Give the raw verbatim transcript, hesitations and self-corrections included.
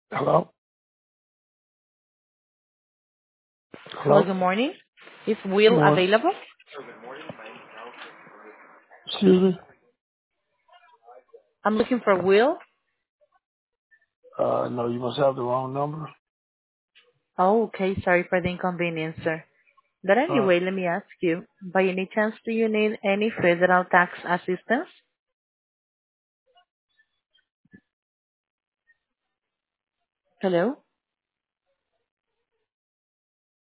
Hello? Hello, Hello? good morning. Is Will Morning. available? Excuse me? I'm looking for Will. Uh, no, you must have the wrong number. Oh, okay. Sorry for the inconvenience, sir. But Uh, anyway, let me ask you, by any chance, do you need any federal tax assistance? Hello?